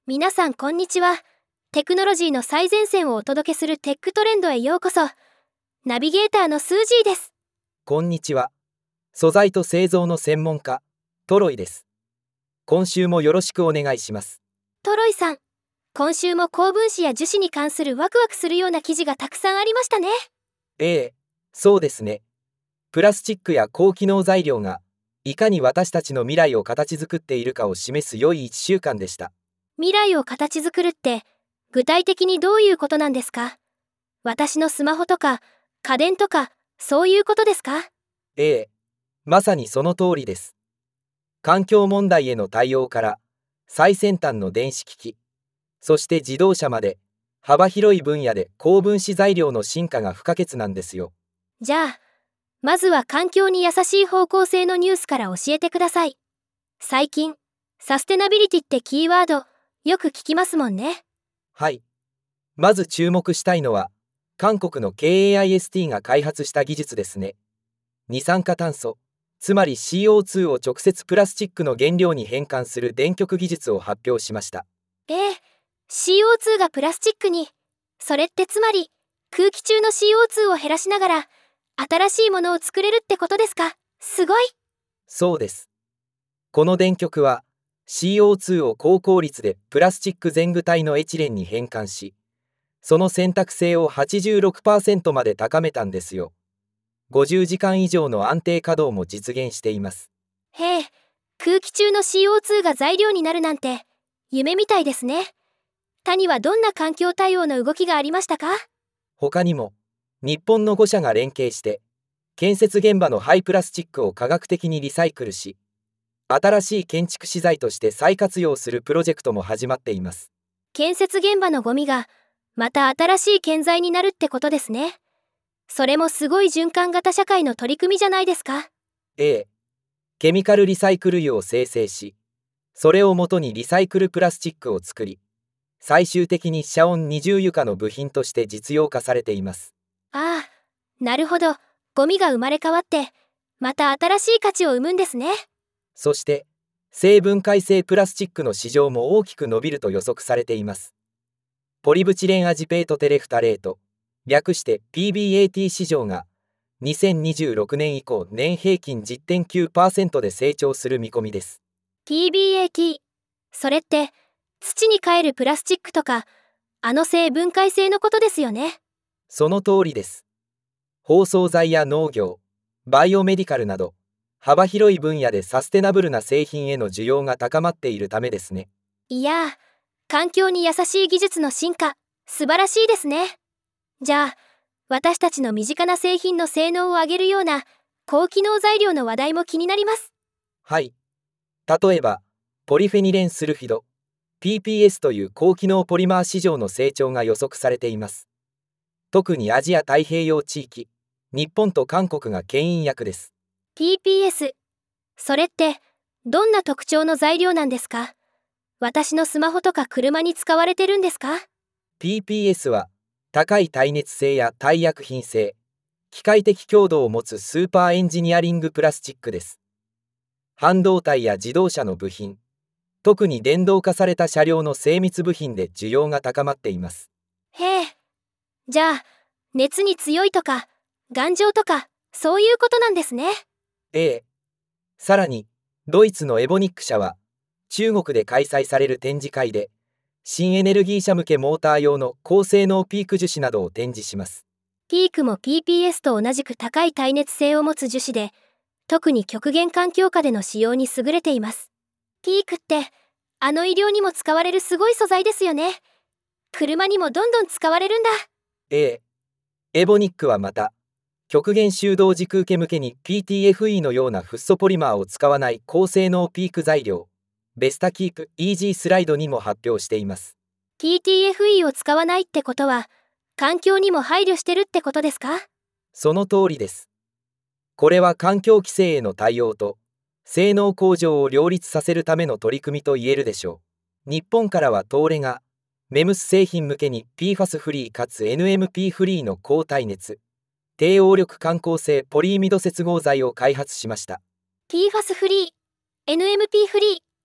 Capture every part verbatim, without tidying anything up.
皆さんこんにちは。テクノロジーの最前線をお届けするテックトレンドへようこそ。ナビゲーターのスージーです。 こんにちは。素材と製造の専門家、トロイです。今週もよろしくお願いします。 トロイさん、今週も高分子や樹脂に関するワクワクするような記事がたくさんありましたね。 ええ、そうですね。プラスチックや高機能材料がいかに私たちの未来を形作っているかを示す良いいっしゅうかんでした。 未来を形作るって具体的にどういうことなんですか？私のスマホとか家電とかそういうことですか？ ええ、まさにその通りです。環境問題への対応から最先端の電子機器、そして自動車まで幅広い分野で高分子材料の進化が不可欠なんですよ。 じゃあ、まずは環境に優しい方向性のニュースから教えてください。最近、サステナビリティってキーワード、よく聞きますもんね。 はい。まず注目したいのは、韓国の ケーエーアイエスティー が開発した技術ですね。二酸化炭素、つまり シーオーツー を直接プラスチックの原料に変換する電極技術を発表しました。 ええ、シーオーツー がプラスチックに。それってつまり、空気中の シーオーツー を減らしながら、新しいものを作れるってことですか？すごい。 そうです。この電極は シーオーツー を高効率でプラスチック全具体のエチレンに変換し、その選択性を はちじゅうろくパーセント まで高めたんですよ。ごじゅうじかん以上の安定稼働も実現しています。 へえ、空気中の シーオーツー が材料になるなんて、夢みたいですね。他にはどんな環境対応の動きがありましたか？ 他にも、日本のご社が連携して、建設現場の廃プラスチックを科学的にリサイクルし、新しい建築資材として再活用するプロジェクトも始まっています。 建設現場のゴミが、また新しい建材になるってことですね。それもすごい循環型社会の取り組みじゃないですか。 ええ、ケミカルリサイクル油を生成し、それをもとにリサイクルプラスチックを作り、最終的に遮音二重床の部品として実用化されています。 ああ、なるほど。ゴミが生まれ変わって、また新しい価値を生むんですね。 そして、生分解性プラスチックの市場も大きく伸びると予測されています。ポリブチレンアジペートテレフタレート、略して ピービーエーティー 市場がにせんにじゅうろくねん以降年平均 じゅってんきゅうパーセント で成長する見込みです。 ピービーエーティー、それって土に還るプラスチックとか、あの生分解性のことですよね。 その通りです。包装材や農業、バイオメディカルなど幅広い分野でサステナブルな製品への需要が高まっているためですね。 いやー、環境に優しい技術の進化、素晴らしいですね。じゃあ、私たちの身近な製品の性能を上げるような高機能材料の話題も気になります。 はい。例えば、ポリフェニレンスルフィド、ピーピーエス という高機能ポリマー市場の成長が予測されています。特にアジア太平洋地域、日本と韓国が牽引役です。 ピーピーエス、それってどんな特徴の材料なんですか？私のスマホとか車に使われてるんですか？ ピーピーエス は高い耐熱性や耐薬品性、機械的強度を持つスーパーエンジニアリングプラスチックです。半導体や自動車の部品、特に電動化された車両の精密部品で需要が高まっています。 へえ、じゃあ、熱に強いとか、頑丈とか、そういうことなんですね。 ええ。さらに、ドイツのエボニック社は、中国で開催される展示会で、新エネルギー車向けモーター用の高性能ピーク樹脂などを展示します。 ピークも ピーピーエス と同じく高い耐熱性を持つ樹脂で、特に極限環境下での使用に優れています。ピークって、あの医療にも使われるすごい素材ですよね。車にもどんどん使われるんだ。 ええ。エボニックはまた、極限修道時空系向けに ピーティーエフイー のようなフッ素ポリマーを使わない高性能ピーク材料、ベスタキープイージースライドにも発表しています。 ピーティーエフイー を使わないってことは、環境にも配慮してるってことですか？ その通りです。これは環境規制への対応と、性能向上を両立させるための取り組みと言えるでしょう。日本からは東レが、メムス製品向けに ピーファス フリーかつ エヌエムピー フリーの高耐熱、低応力感光性ポリイミド接合剤を開発しました。 ピーファス フリー、エヌエムピー フリー。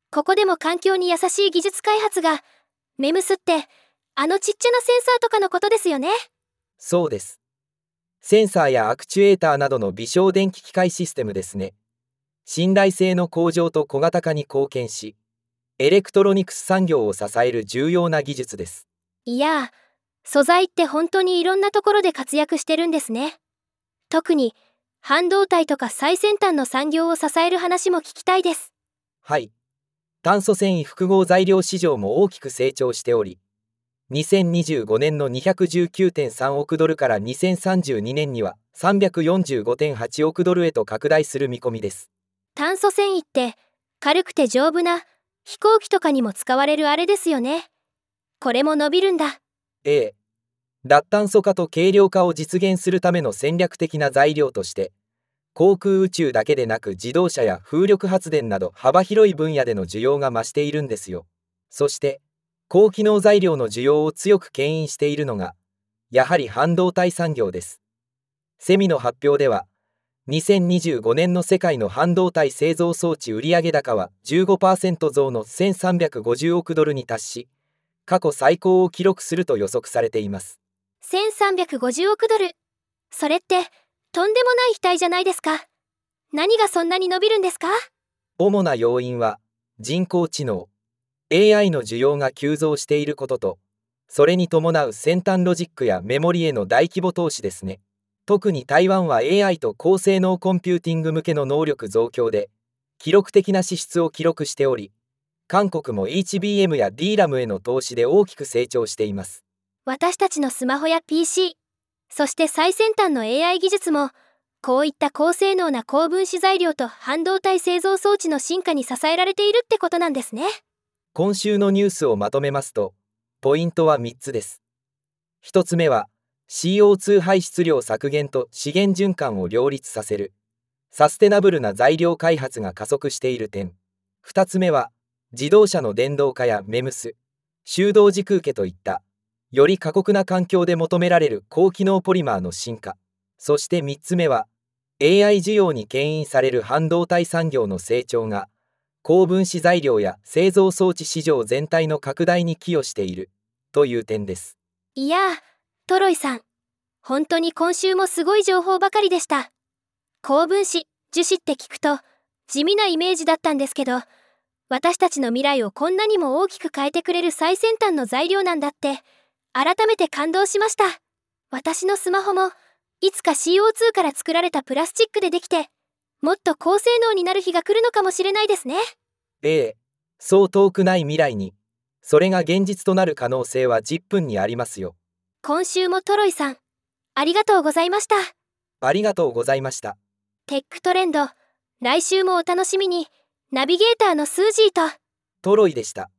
ここでも環境に優しい技術開発が。メムスってあのちっちゃなセンサーとかのことですよね。 そうです。センサーやアクチュエーターなどの微小電気機械システムですね。信頼性の向上と小型化に貢献し、エレクトロニクス産業を支える重要な技術です。 いや、素材って本当にいろんなところで活躍してるんですね。特に半導体とか最先端の産業を支える話も聞きたいです。 はい。炭素繊維複合材料市場も大きく成長しており、にせんにじゅうごねんの にひゃくじゅうきゅうてんさんおくドルからにせんさんじゅうにねんには さんびゃくよんじゅうごてんはちおくドルへと拡大する見込みです。 炭素繊維って軽くて丈夫な飛行機とかにも使われるあれですよね。これも伸びるんだ。 ええ。脱炭素化と軽量化を実現するための戦略的な材料として、航空宇宙だけでなく自動車や風力発電など幅広い分野での需要が増しているんですよ。そして、高機能材料の需要を強く牽引しているのが、やはり半導体産業です。セミの発表では、にせんにじゅうごねんの世界の半導体製造装置売上高は じゅうごパーセント 増のせんさんびゃくごじゅうおくドルに達し、過去最高を記録すると予測されています。 せんさんびゃくごじゅうおくドル。それってとんでもない額じゃないですか。何がそんなに伸びるんですか？ 主な要因は人工知能 エーアイ の需要が急増していることと、それに伴う先端ロジックやメモリへの大規模投資ですね。特に台湾は エーアイ と高性能コンピューティング向けの能力増強で記録的な支出を記録しており、韓国も エイチビーエム や ディーラム への投資で大きく成長しています。 私たちのスマホや ピーシー、そして最先端の エーアイ 技術も、こういった高性能な高分子材料と半導体製造装置の進化に支えられているってことなんですね。 今週のニュースをまとめますと、ポイントはみっつです。ひとつめは シーオーツー 排出量削減と資源循環を両立させるサステナブルな材料開発が加速している点。ふたつめは自動車の電動化やメムス、修道時空気といったより過酷な環境で求められる高機能ポリマーの進化。そしてみっつめは エーアイ 需要に牽引される半導体産業の成長が高分子材料や製造装置市場全体の拡大に寄与しているという点です。 いやー、トロイさん、本当に今週もすごい情報ばかりでした。高分子、樹脂って聞くと地味なイメージだったんですけど、私たちの未来をこんなにも大きく変えてくれる最先端の材料なんだって改めて感動しました。私のスマホもいつか シーオーツー から作られたプラスチックでできて、もっと高性能になる日が来るのかもしれないですね。 ええ、そう遠くない未来に、それが現実となる可能性はじゅっぷんにありますよ。 今週もトロイさん、ありがとうございました。 ありがとうございました。 テックトレンド、来週もお楽しみに。ナビゲーターのスージーとトロイでした。